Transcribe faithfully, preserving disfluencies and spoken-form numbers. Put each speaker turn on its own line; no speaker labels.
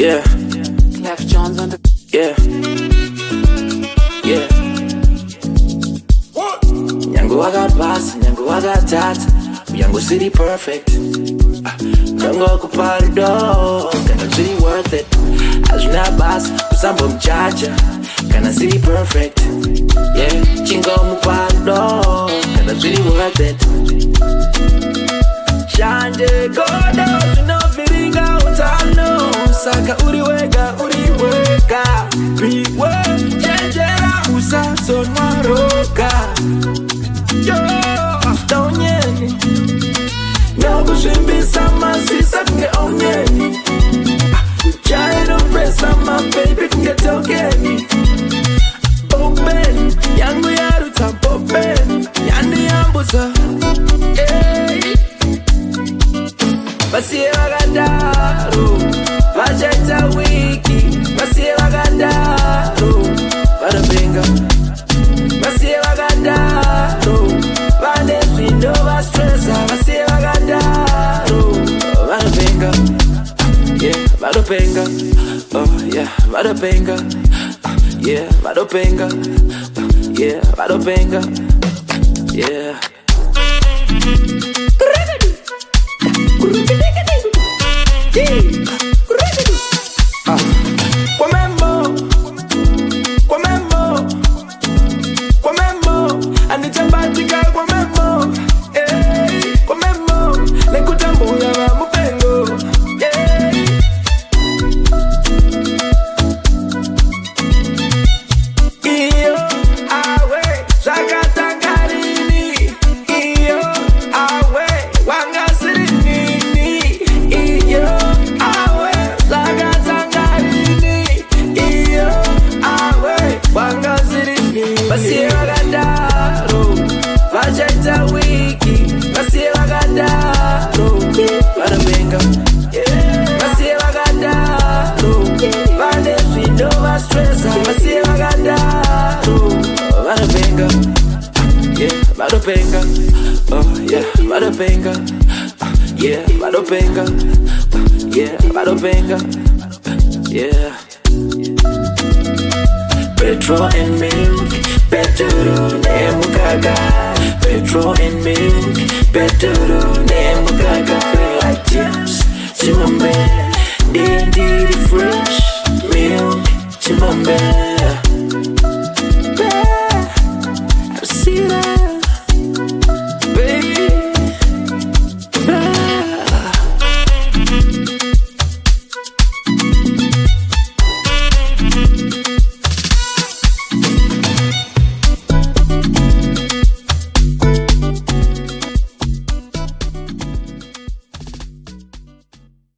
Yeah.
Clef Jones on the
Yeah. Yeah. What? Nyango wakapasa, nyango wakatata, Nyango city perfect. Nyango kuparido, Kana city worth it. Azuna bas, Usamba mchacha, Kana city perfect. Yeah, Chingo muparido, Kana city worth it. Shanje godo, no viringa utano, Saka uriweka, uriweka, Biwe, Jenjera, Usa, Son Maroka. Yo, Stonyeni, Nyogo Shimbi, Sama, Sisa, Kunge Onyeni. Child of press, my baby, Kunge Tokeni. Open, Yangu Yaruta, open, Yandi Ambusa. Hey. Basi Bagandaro, Vajeta wiki, Basi Bagandaro, Badabenga. Basi Bagandaro, Bade Nova Stressa, Basi Bagandaro, Badabenga. Yeah, Badabenga. Oh yeah, Badabenga. Yeah, Badabenga. Yeah, Badabenga. Yeah. Ah. Kwamemo, Kwamemo, Kwamemo, anichabatika Kwamemo, eh, Kwamemo, nekutambuya wa mupengo, eh. Iyo, awe, zakatangarini, iyo, awe, wangasirini, iyo, awe, zakatangarini, iyo, awe, wangasirini. Basi Bagandaro, Vajeta wiki, Basi Bagandaro, Badabenga. Basi Bagandaro, Bade Nova Stressa, Basi Bagandaro, Badabenga. Yeah, Badabenga. Oh yeah, Badabenga. Yeah, Badabenga. Yeah, Badabenga. Yeah. Petrol and milk, petrol nemukaga. Petrol and milk, petrol nemukaga.